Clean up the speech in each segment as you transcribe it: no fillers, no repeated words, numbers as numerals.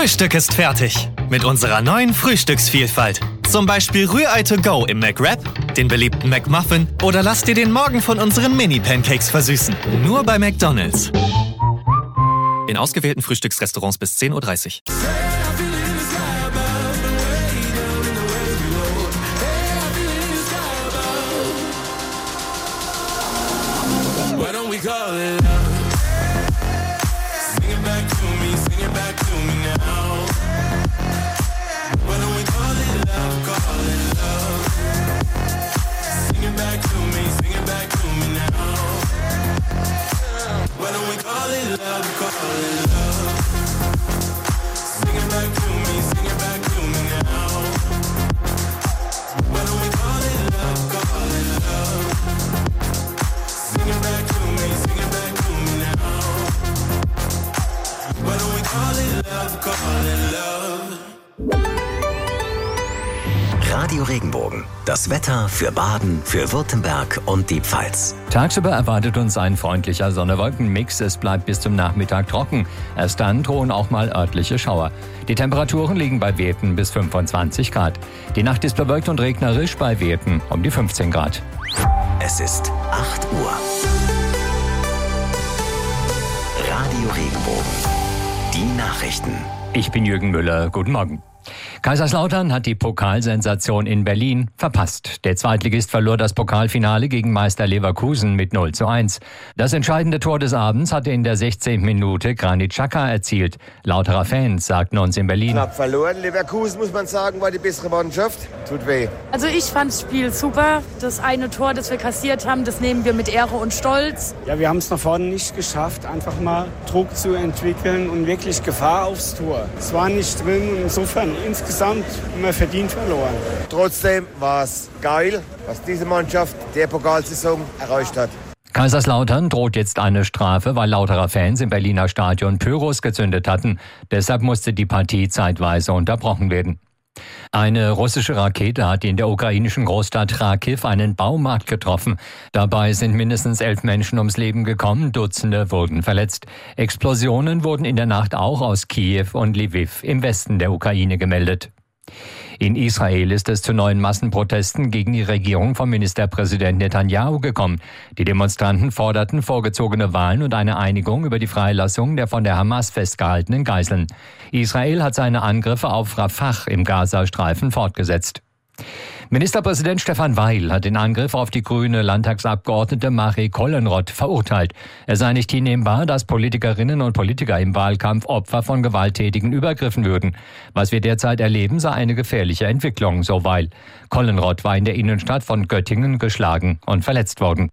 Frühstück ist fertig. Mit unserer neuen Frühstücksvielfalt. Zum Beispiel Rührei to go im McWrap, den beliebten McMuffin oder lass dir den Morgen von unseren Mini-Pancakes versüßen. Nur bei McDonald's. In ausgewählten Frühstücksrestaurants bis 10:30 Uhr. Radio Regenbogen. Das Wetter für Baden, für Württemberg und die Pfalz. Tagsüber erwartet uns ein freundlicher Sonne-Wolken-Mix. Es bleibt bis zum Nachmittag trocken. Erst dann drohen auch mal örtliche Schauer. Die Temperaturen liegen bei Werten bis 25 Grad. Die Nacht ist bewölkt und regnerisch bei Werten um die 15 Grad. Es ist 8 Uhr. Radio Regenbogen. Die Nachrichten. Ich bin Jürgen Müller. Guten Morgen. Kaiserslautern hat die Pokalsensation in Berlin verpasst. Der Zweitligist verlor das Pokalfinale gegen Meister Leverkusen mit 0:1. Das entscheidende Tor des Abends hatte in der 16. Minute Granit Xhaka erzielt. Lauterer Fans sagten uns in Berlin: Knapp verloren. Leverkusen, muss man sagen, war die bessere Mannschaft. Tut weh. Also ich fand das Spiel super. Das eine Tor, das wir kassiert haben, das nehmen wir mit Ehre und Stolz. Ja, wir haben es nach vorne nicht geschafft, einfach mal Druck zu entwickeln und wirklich Gefahr aufs Tor. Es war nicht drin und insofern insgesamt immer verdient verloren. Trotzdem war es geil, was diese Mannschaft der Pokalsaison erreicht hat. Kaiserslautern droht jetzt eine Strafe, weil Lauterer Fans im Berliner Stadion Pyros gezündet hatten. Deshalb musste die Partie zeitweise unterbrochen werden. Eine russische Rakete hat in der ukrainischen Großstadt Kharkiv einen Baumarkt getroffen. Dabei sind mindestens 11 Menschen ums Leben gekommen, Dutzende wurden verletzt. Explosionen wurden in der Nacht auch aus Kiew und Lviv im Westen der Ukraine gemeldet. In Israel ist es zu neuen Massenprotesten gegen die Regierung von Ministerpräsident Netanyahu gekommen. Die Demonstranten forderten vorgezogene Wahlen und eine Einigung über die Freilassung der von der Hamas festgehaltenen Geiseln. Israel hat seine Angriffe auf Rafah im Gazastreifen fortgesetzt. Ministerpräsident Stefan Weil hat den Angriff auf die grüne Landtagsabgeordnete Marie Kollenroth verurteilt. Es sei nicht hinnehmbar, dass Politikerinnen und Politiker im Wahlkampf Opfer von gewalttätigen Übergriffen würden. Was wir derzeit erleben, sei eine gefährliche Entwicklung, so Weil. Kollenroth war in der Innenstadt von Göttingen geschlagen und verletzt worden.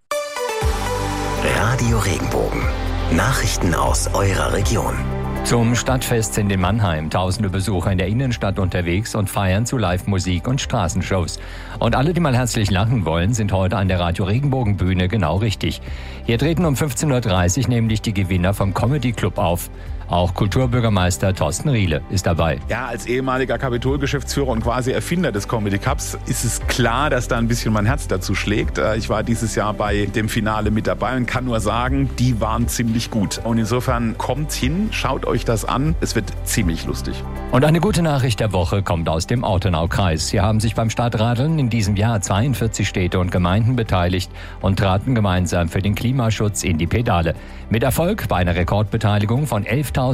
Radio Regenbogen. Nachrichten aus eurer Region. Zum Stadtfest sind in Mannheim tausende Besucher in der Innenstadt unterwegs und feiern zu Live-Musik und Straßenshows. Und alle, die mal herzlich lachen wollen, sind heute an der Radio Regenbogen Bühne genau richtig. Hier treten um 15:30 Uhr nämlich die Gewinner vom Comedy Club auf. Auch Kulturbürgermeister Thorsten Riele ist dabei. Ja, als ehemaliger Kapitol-Geschäftsführer und quasi Erfinder des Comedy Cups ist es klar, dass da ein bisschen mein Herz dazu schlägt. Ich war dieses Jahr bei dem Finale mit dabei und kann nur sagen, die waren ziemlich gut. Und insofern kommt hin, schaut euch das an. Es wird ziemlich lustig. Und eine gute Nachricht der Woche kommt aus dem Ortenaukreis. Hier haben sich beim Stadtradeln in diesem Jahr 42 Städte und Gemeinden beteiligt und traten gemeinsam für den Klimaschutz in die Pedale. Mit Erfolg bei einer Rekordbeteiligung von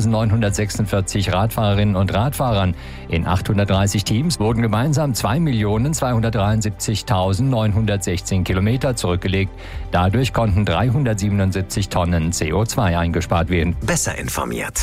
11.946 Radfahrerinnen und Radfahrern. In 830 Teams wurden gemeinsam 2.273.916 Kilometer zurückgelegt. Dadurch konnten 377 Tonnen CO2 eingespart werden. Besser informiert.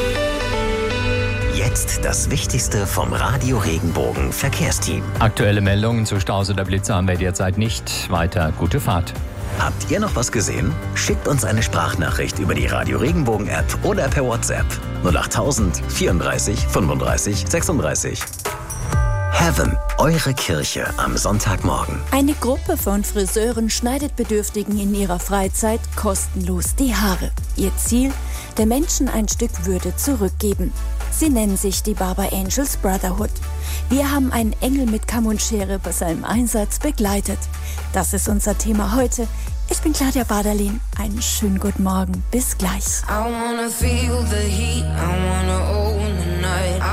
Jetzt das Wichtigste vom Radio Regenbogen Verkehrsteam. Aktuelle Meldungen zu Staus oder Blitze haben wir derzeit nicht. Weiter gute Fahrt. Habt ihr noch was gesehen? Schickt uns eine Sprachnachricht über die Radio Regenbogen App oder per WhatsApp 08000 34 35 36. Heaven, eure Kirche am Sonntagmorgen. Eine Gruppe von Friseuren schneidet Bedürftigen in ihrer Freizeit kostenlos die Haare. Ihr Ziel? Der Menschen ein Stück Würde zurückgeben. Sie nennen sich die Barber Angels Brotherhood. Wir haben einen Engel mit Kamm und Schere bei seinem Einsatz begleitet. Das ist unser Thema heute. Ich bin Claudia Baderlin. Einen schönen guten Morgen. Bis gleich. I wanna feel the heat, I wanna own the night.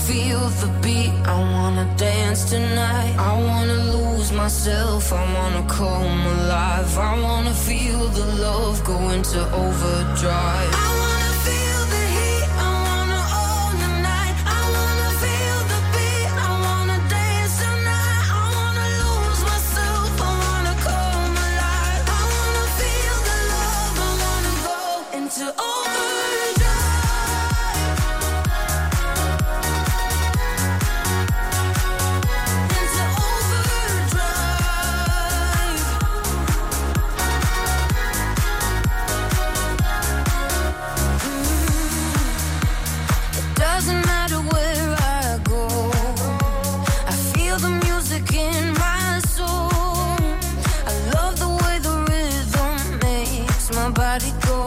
feel the beat, I wanna dance tonight. I wanna lose myself, I wanna come alive. I wanna feel the love go into overdrive. I wanna feel the heat, I wanna own the night. I wanna feel the beat, I wanna dance tonight. I wanna lose myself, I wanna come alive. I wanna feel the love, I wanna go into overdrive. Body go.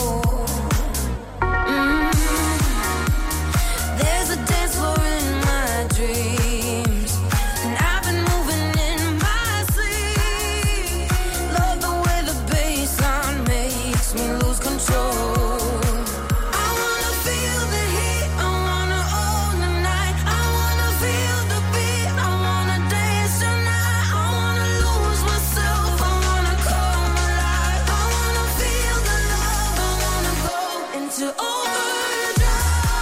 There's a dance floor in my dreams, and I've been moving in my sleep. Love the way the bassline makes me lose control. I wanna feel the heat, I wanna own the night. I wanna feel the beat, I wanna dance tonight. I wanna lose myself, I wanna come alive. I wanna feel the love, I wanna go into overdrive.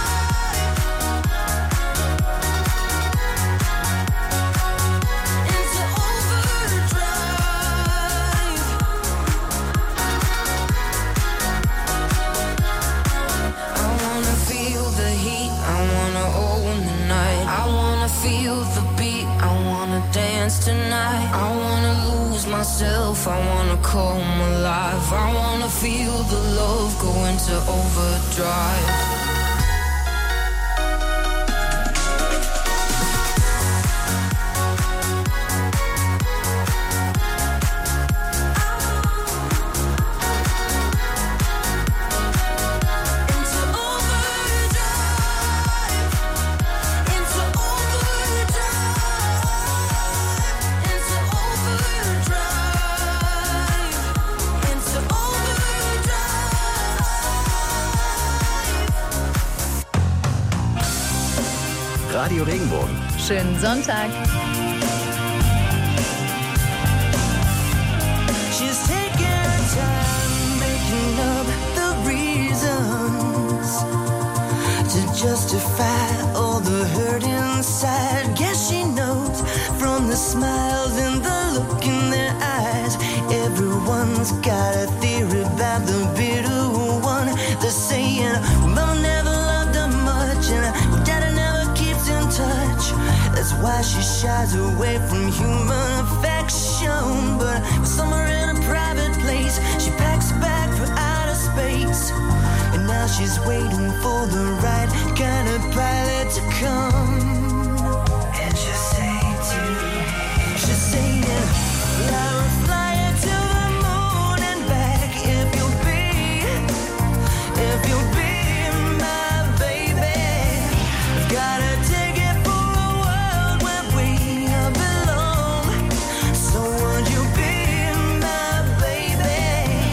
Into overdrive. I wanna feel the heat, I wanna own the night. I wanna feel the beat, I wanna dance tonight. I wanna lose myself, I wanna come alive. I wanna feel the love go into overdrive. Into overdrive. Into overdrive. Into overdrive. Into overdrive. Radio Regenbogen. Schönen Sonntag. She's taking her time making up the reasons to justify all the hurt inside. Guess she knows from the smiles and the look in their eyes. Everyone's got a theory about the bitter one. They're saying, Mama never loved her much, and Daddy never keeps in touch. That's why she shies away from human affection. But somewhere in a private place, she packs a bag for outer space. And now she's waiting for the right kind of pilot to come. And she'll say to me, she's saying, Lara, fly her to the moon and back if you'll be my baby. I've got a ticket for a world where we belong. So would you be my baby?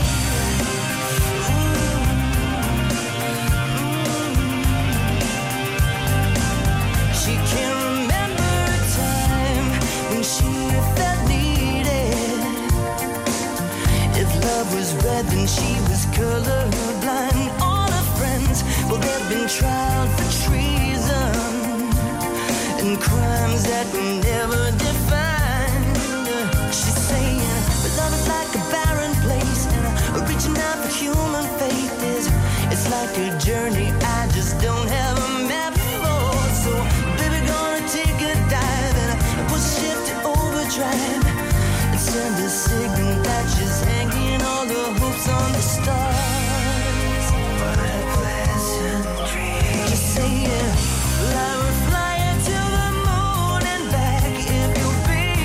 She can remember a time when she felt needed. If love was red, then she was colorblind. All her friends, well, they've been tried for treason and crimes that we never defined. She's saying, but love is like a barren place, and reaching out for human faith it's like a journey I just don't have a map for. So, baby, gonna take a dive and push shift to overdrive and send a signal that she's hanging all the hopes on the stars. What a pleasant dream. Just saying, Lara, fly her to the moon and back if you'll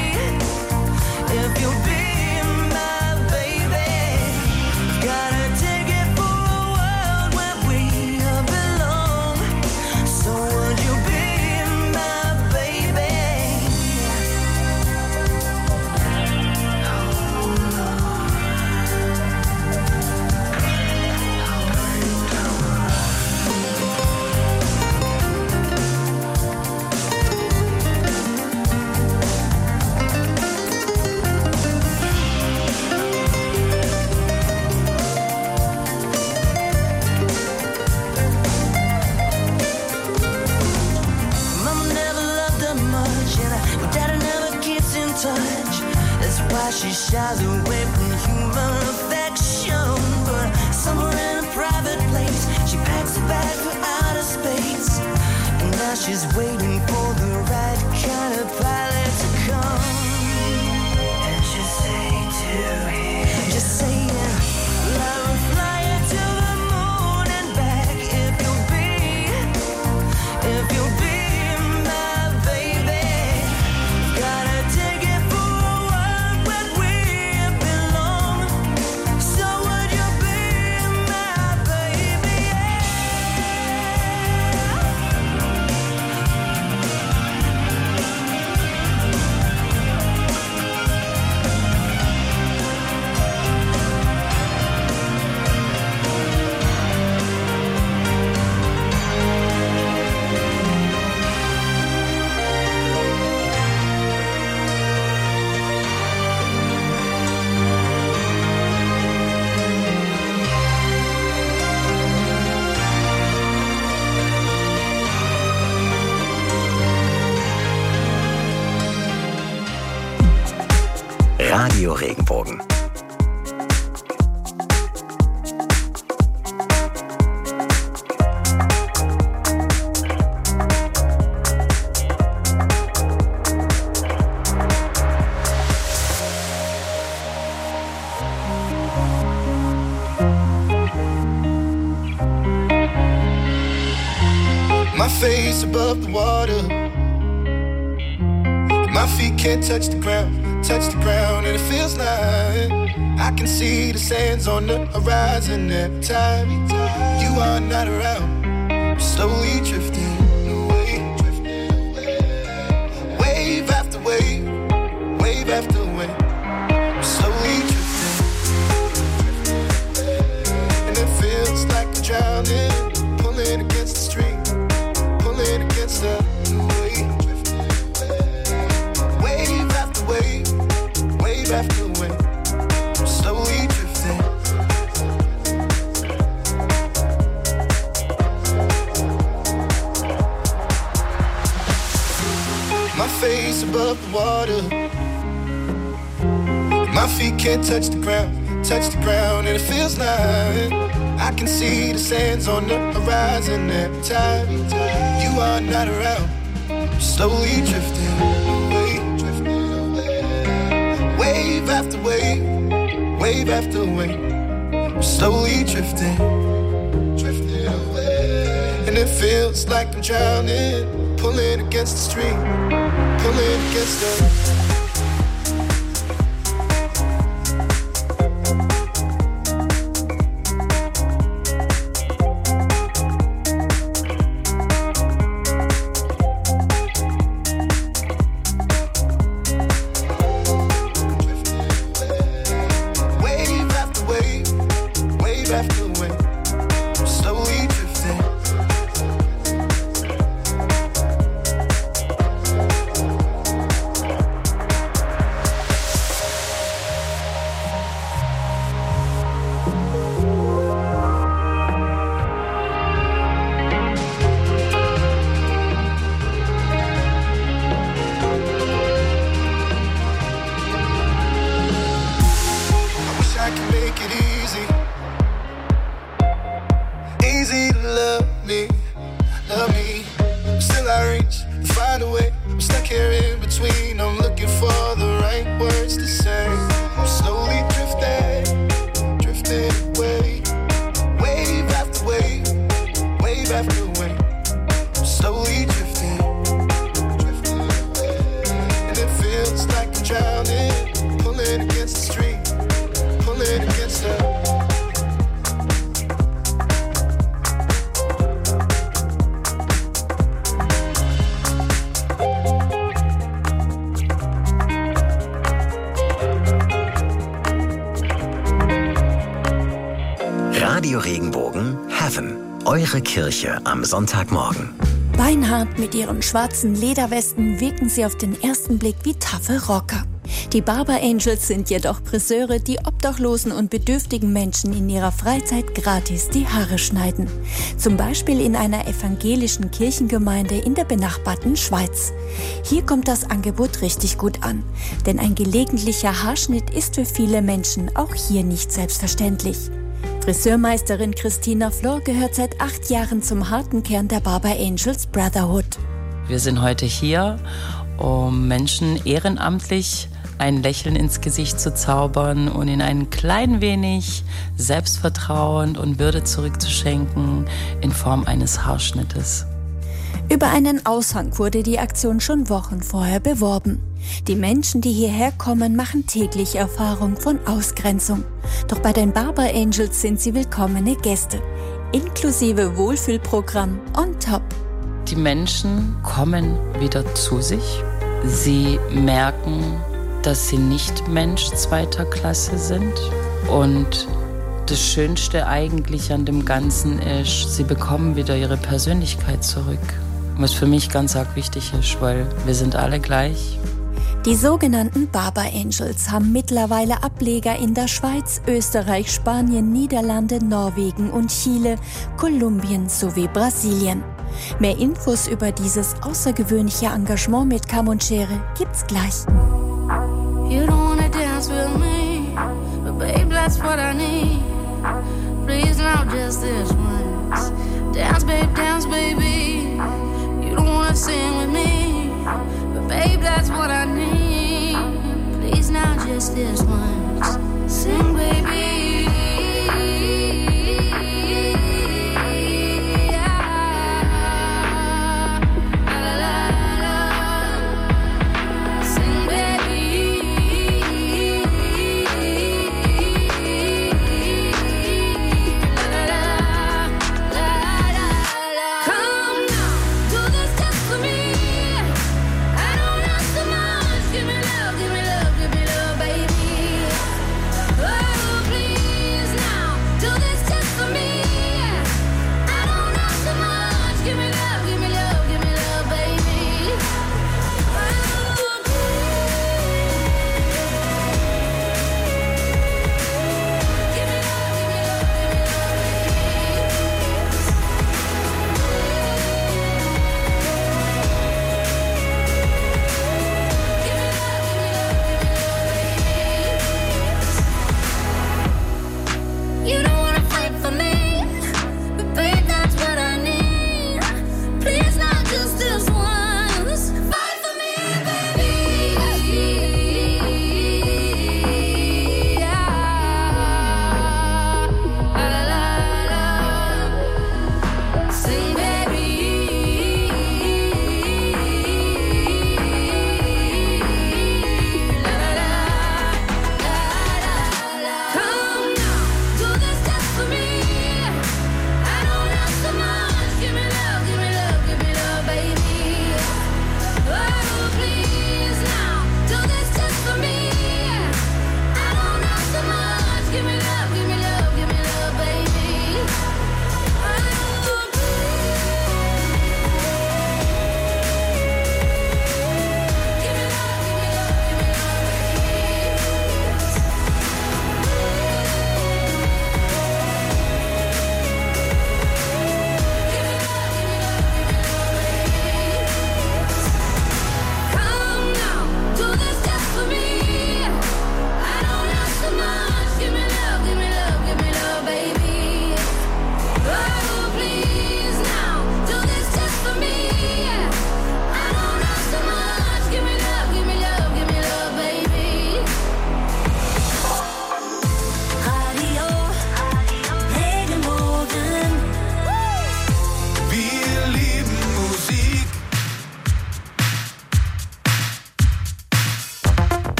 be my baby. Got a ticket for a world where we belong. So why she shies away from human affection. But somewhere in a private place, she packs a bag for outer space. And now she's waiting for the right kind of pilot to come. And she'll say to him, just saying, love will fly you to the moon and back if you'll be my baby. Gotta take it for a walk where we belong. So would you be my baby? Radio Regenbogen. My face above the water, my feet can't touch the ground, and it feels like I can see the sands on the horizon every time you are not around. I'm slowly drifting away, wave after wave, wave after wave. I'm slowly drifting, and it feels like I'm drowning, pulling against the stream, pulling against the wave. Wave after wave, wave after wave, I'm slowly drifting. My face above the water, my feet can't touch the ground, and it feels like I can see the sands on the horizon every time you are not around. I'm slowly drifting away, wave after wave, wave after wave. I'm slowly drifting away, and it feels like I'm drowning, pulling against the stream, pulling against the. Radio Regenbogen Heaven, eure Kirche am Sonntagmorgen. Beinhart mit ihren schwarzen Lederwesten wirken sie auf den ersten Blick wie taffe Rocker. Die Barber Angels sind jedoch Friseure, die obdachlosen und bedürftigen Menschen in ihrer Freizeit gratis die Haare schneiden. Zum Beispiel in einer evangelischen Kirchengemeinde in der benachbarten Schweiz. Hier kommt das Angebot richtig gut an, denn ein gelegentlicher Haarschnitt ist für viele Menschen auch hier nicht selbstverständlich. Friseurmeisterin Christina Flor gehört seit 8 Jahren zum harten Kern der Barber Angels Brotherhood. Wir sind heute hier, um Menschen ehrenamtlich ein Lächeln ins Gesicht zu zaubern und ihnen ein klein wenig Selbstvertrauen und Würde zurückzuschenken in Form eines Haarschnittes. Über einen Aushang wurde die Aktion schon Wochen vorher beworben. Die Menschen, die hierher kommen, machen täglich Erfahrung von Ausgrenzung. Doch bei den Barber Angels sind sie willkommene Gäste, inklusive Wohlfühlprogramm on top. Die Menschen kommen wieder zu sich. Sie merken, dass sie nicht Mensch zweiter Klasse sind. Und das Schönste eigentlich an dem Ganzen ist, sie bekommen wieder ihre Persönlichkeit zurück. Was für mich ganz arg wichtig ist, weil wir sind alle gleich. Die sogenannten Barber Angels haben mittlerweile Ableger in der Schweiz, Österreich, Spanien, Niederlande, Norwegen und Chile, Kolumbien sowie Brasilien. Mehr Infos über dieses außergewöhnliche Engagement mit Kamm und Schere gibt's gleich. You don't wanna dance with me, but babe, that's what I need. Please now just this once. Dance, baby. You don't wanna sing with me, but babe, that's what I need. Please now just this once. Sing, baby. Give me love, baby. Oh, please.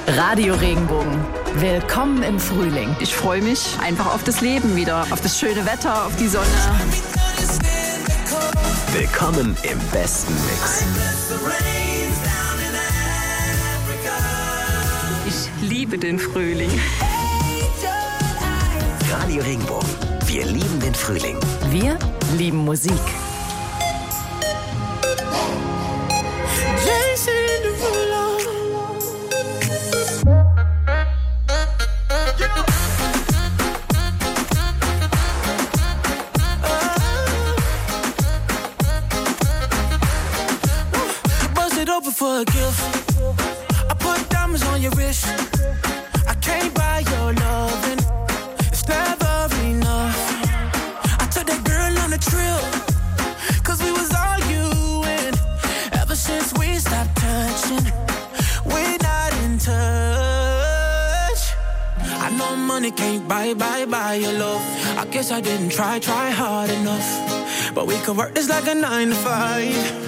Radio Regenbogen. Willkommen im Frühling. Ich freue mich einfach auf das Leben wieder, auf das schöne Wetter, auf die Sonne. Willkommen im besten Mix. Ich liebe den Frühling. Radio Regenbogen. Wir lieben den Frühling. Wir lieben Musik. For a gift, I put diamonds on your wrist. I can't buy your loving, it's never enough. I took that girl on a trip, cause we was arguing. Ever since we stopped touching, we're not in touch. I know money can't buy your love. I guess I didn't try hard enough. But we could work this like a 9 to 5.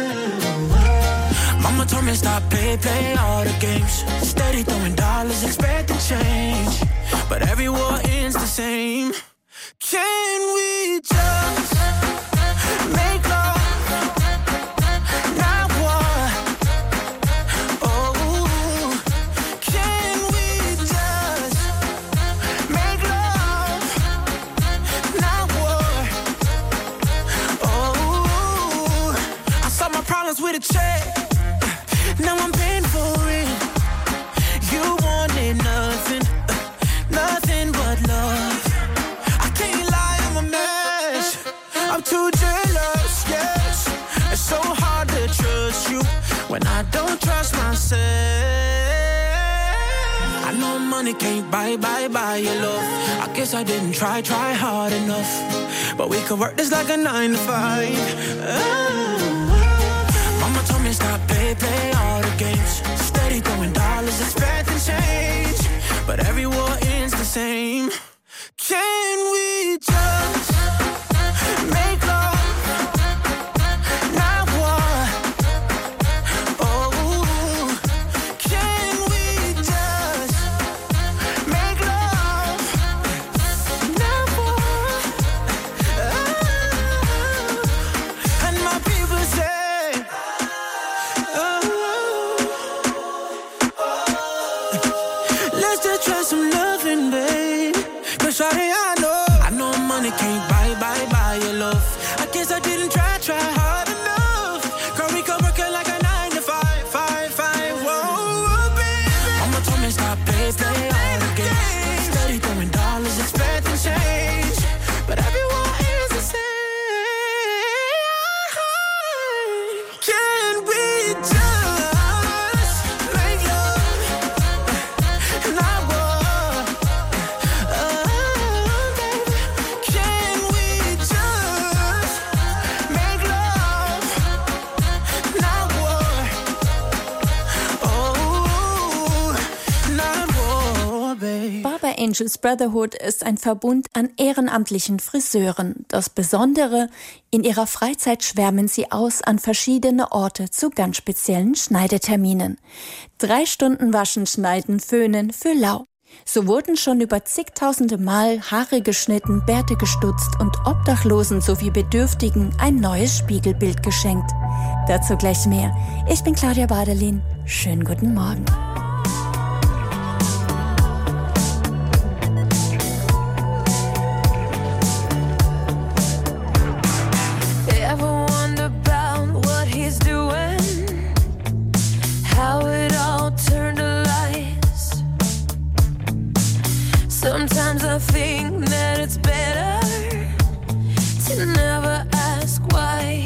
Mama told me stop, play all the games. Steady throwing dollars, expecting change. But every war ends the same. Can we just make love, not war? Oh, can we just make love, not war? Oh, I solve my problems with a check. Now I'm paying for it. You wanted nothing but love. I can't lie, I'm a mess. I'm too jealous, yes. It's so hard to trust you when I don't trust myself. I know money can't buy your love. I guess I didn't try hard enough. But we could work this like a 9 to 5. Mama told me stop, play all the games. Steady throwing dollars, expecting change. But every war ends the same. Can we just make love, not war? Oh, can we just make love, not war? Oh, and my people say, let's just try some loving, babe. Cause shawty, I know money can't buy your love. I guess I didn't try hard enough. Girl, we could work it like a 9 to 5. Whoa, baby. Mama told me stop, play all the games. Steady throwing dollars, expecting change. But everyone is the same. Can we just make love, not war? Oh, baby. Can we just make love, not war? Oh, not war, baby. Barber Angels Brotherhood ist ein Verbund an ehrenamtlichen Friseuren. Das Besondere, in ihrer Freizeit schwärmen sie aus an verschiedene Orte zu ganz speziellen Schneideterminen. 3 Stunden waschen, schneiden, föhnen für lau. So wurden schon über zigtausende Mal Haare geschnitten, Bärte gestutzt und Obdachlosen sowie Bedürftigen ein neues Spiegelbild geschenkt. Dazu gleich mehr. Ich bin Claudia Badelin. Schönen guten Morgen. Ever wonder about what he's doing? How it all turned to lies? Sometimes I think that it's better to never ask why.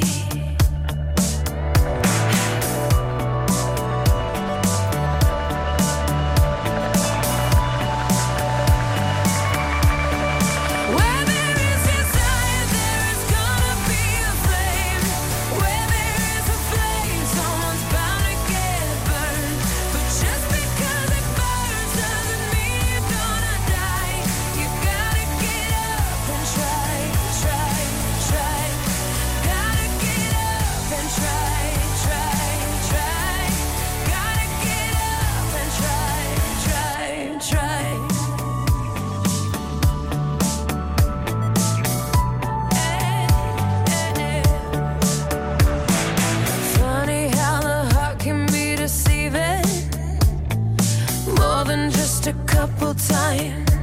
neu.